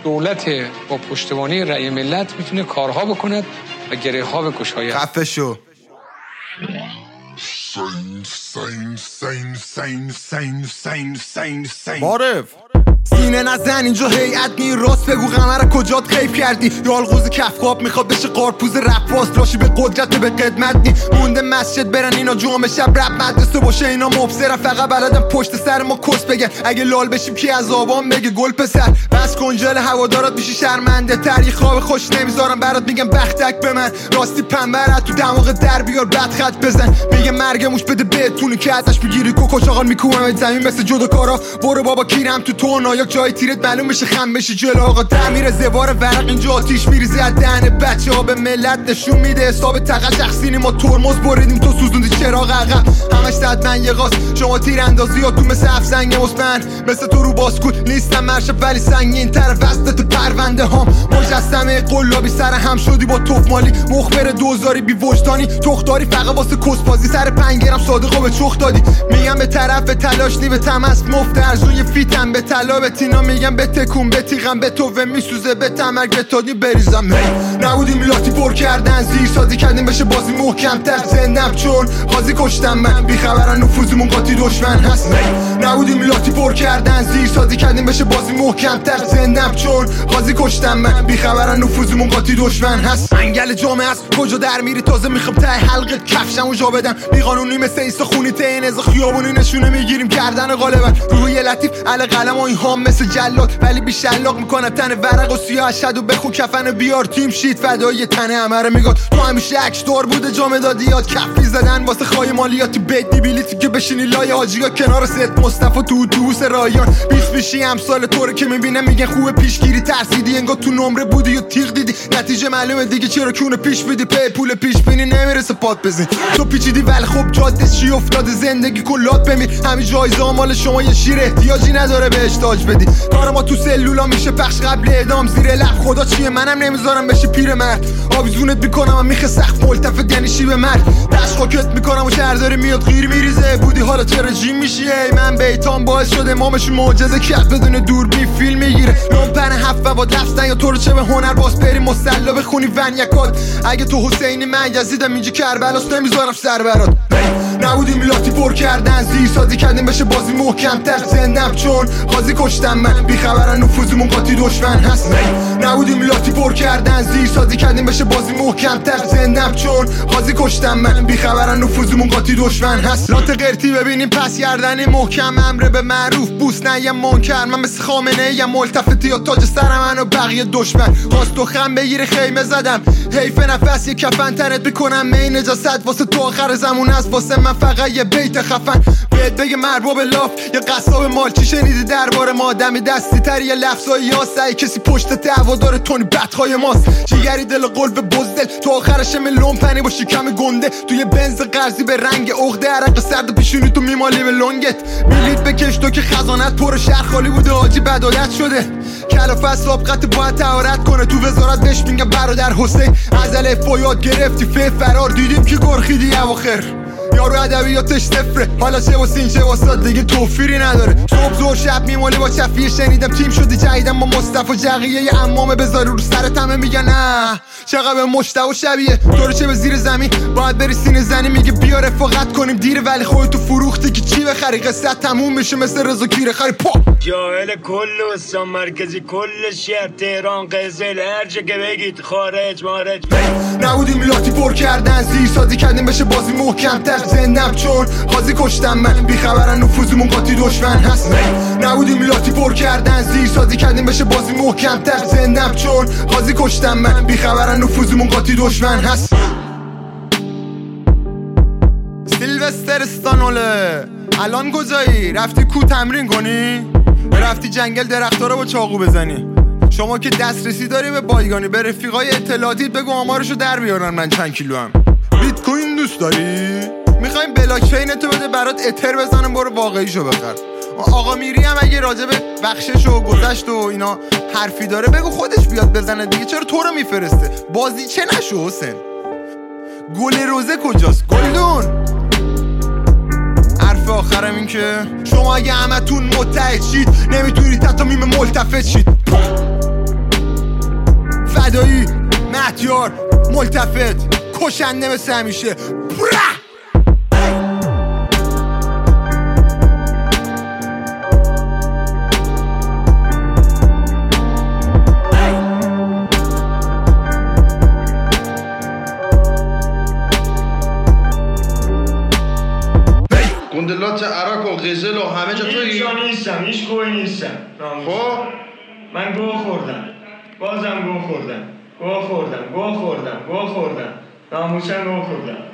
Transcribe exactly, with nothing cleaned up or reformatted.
دولت با پشتوانه رأی ملت میتونه کارها بکند و گره ها به گشاید. خفه شو. معرف سینه نزن اینجا هیئت نی، راست بگو قمر کجات غیب کردی؟ یالغوز کفخاب میخواد بشه قارپوز رپاس، راشی به قدرت به قدمت نی. مونده مسجد برن اینا جمعه شب رپ مدرسه باشه اینا مبصرن، فقط بلدن پشت سر ما کس بگن. اگه لال بشیم کی از آبان بگه گل پسر؟ بس کنجل هوادارات میشی شرمنده تر، یه خواب خوش نمیذارم برات میگم بختک به من. راستی پنبرت تو دماغ در بیار بعد خط بزن، میگه مرگ موش بده بتونی که ازش بگیری کوکو چاقال میکوبم زمین مثل جودوکارا. برو بابا کیرم تو تو یا جای تیرت معلوم بشه خم بشی جلو آقا. تعمیر زوار ورق اینجا آتیش میریزه از دهن بچه ها به ملت نشون میده حساب تقل شخصینی. ما ترمز بریدیم تو سوزوندی چراغ عقب، همش صد من یه قاس. شما تیراندازی ها تو مثل افسنگ مصمن، مثل تو رو باسکول نیستم مرشب ولی سنگین تر وسط پرونده هام. مجسمه قلابی سر هم شدی با توف مالی، مخبر دوزاری بی وجدانی تخداری فقط واسه کسبازی. سر پنج گرم صادقو به چخ دادی، میگم به طرف تلاش نی به تمس مفت ارزون یه فیتم به طلا به تینا میگم به تکون به تیغم به تو و میسوزه به تمرگ به تادی بریزم. نبودیم لاتی پر کردن زیر سازی کردیم بشه بازی محکم تر. زندم چون قاضی کشتم من بیخبرن نفوذمون قاطی دشمن هست. نبودیم لاتی پر کردن زیر سازی کردیم بشه بازی محکم تر. زندم چون قاضی کشتم من بیخبرن نفوذمون قاطی دشمن هست. انگل جامعه است کجا در میری تازه میخوام ته حلقت کفشمو جا بدم. بیقانونی مثل ایسا خونی تین از خیابونی نشونه میگیریم گردن غالبا. روی لطیف علی قلم و این هام مثل جلاد ولی بی شلاق میکنه تن ورق و سیاه شد و بخو کفن بیار تیم شید فدای تن همه میگاد. تو همیشه عکس دار بوده جام دادیات کفی زدن واسه خای مالیاتی بیت دیبیلیتی که بشینی لای حاجیا کنار ست مصطفی تو اتوبوس رایان. بیست بیشی امسال طوره که میبینه میگن خوبه پیشگیری ترسیدی انگار تو نمره بودی و تیغ دیدی. نتیجه معلومه دیگه چرا کونه پیش بدی پی پول پیش بینی نمیرسه پات بزن. تو پیچیدی ولی خب جاده چی افتاده زندگی کلات بمیر. همین جایزه مال شما یه شیر احتیاجی نداره بهش تاج بدی. کار ما تو سلولا میشه پخش قبل اعدام زیر لب. خدا چیه منم نمیذارم بشی پیرمرد. آویزونت میکنم و میخه سخت ملتفت یعنی شیب مرد. دست خاکت میکنم و شهرداری میاد غیر میریزه بودی حالا چرا جیم میشی؟ ای من بیتام باعث شده امامش معجزه کرد بدون دوربین فیلم میگیره. لومپن هفت و با دفتن یا تو رو چه به هنر باز پری مسلا بخونی ونیکات. اگه تو حسینی من یزیدم اینجا کربلاست نمیذارم سر برات. نبودیم لاتی پر کردن زیر سازی کردیم بشه بازی محکم تر. زندم چون قاضی کشتم من بیخبرن نفوذمون قاطی دشمن هست. نبودیم لاتی پر کردن زیر سازی کردیم بشه بازی محکم تر. زندم چون قاضی کشتم من بیخبرن نفوذمون قاطی دشمن هست. لات قرتی ببینیم پس گردنی محکم امر به معروف بوس نیم منکر. من مثل خامنه یم ملتفتی یا تاج سر من و بقیه دشمن. خواست تو خم بگیره خیمه زدم حیف نفس یه کفن تنت بکنم می نجاست واسه تو آخر زمون است. واسه من فقط یه بیت خفن بهت بگه مربوب لاف یا قصاب مال چی شنیدی درباره ما؟ دمی دستی تر یه لفظای یا سعی کسی پشت دعوا داره تونی بدخوای ماست. جیگری دل قلب بزدل تو آخرش ملون پنی با شکم گنده. توی بنز قرضی به رنگ عقده عرق سرد پیشونی تو میمالی به لنگت. بلیت بکش تو که خزانت پر شهر خالی بوده حاجی بدایت شده. کلافه سابقت باید طهارت کنه تو وزارت بهش میگم برادر حسین. از الف یاد گرفتی فه فرار دیدیم که گرخیدی اواخر. یارو ادبیاتش صفره حالا چه واسه این چه واسه دیگه توفیری نداره. صبح زور شب میمالی با چفیه شنیدم تیم شدی جدیدم با مصطفی جقیه یه امامه بذاری رو سرت همه میگن نه چقدر مشتاق شبیه. تو رو چه به زیر زمین باید بری سینه زنی میگه بیا رفاقت کنیم دیره ولی خودتو فروختی که چی بخری قصه تموم میشه مثل رضا کیره خری پا. جاهل کل استان مرکزی کل شهر تهران قزل هر جا که بگید خارج مارج. نبودیم لاتی پر کردن زیر سازی کردیم بشه بازی محکم تر. زندم چون قاضی کشتم من بیخبرن نفوذمون قاطی دشمن هست. نبودیم لاتی پر کردن زیر سازی کردیم بشه بازی محکم تر. زندم چون قاضی کشتم من بیخبرن نفوذمون قاطی دشمن هست. سیلوستر استانوله الان کجایی؟ رفتی کو تمرین کنی؟ رفتی جنگل درختا رو با چاقو بزنی؟ شما که دسترسی داری به بایگانی به رفیقای اطلاعاتیت بگو آمارشو در بیارن من چند کیلو هم. بیت کوین دوست داری؟ میخوایم بلاک چین تو بده برات اتر بزنم برو واقعیشو بخر. آقا میری هم اگه راجب بخشش و گذشت و اینا حرفی داره بگو خودش بیاد بزنه دیگه. چرا تو رو میفرسته؟ بازی چه نشو حسین؟ گل روزه کجاست؟ گلدون حرف آخرم این که شما اگه همتون متحد شید نمیتونید حتی میم ملتفت شید. دایی مهدیار ملتفت کشنده مثل همیشه. گندلات عراق و غزل و همه جا توی هیچ جا نیستم، هیچ گوهی نیستم. خب من گوه خوردم، بازم گوه خوردم، گوه خوردم، گوه خوردم، گوه خوردم، ناموسم گوه خوردم.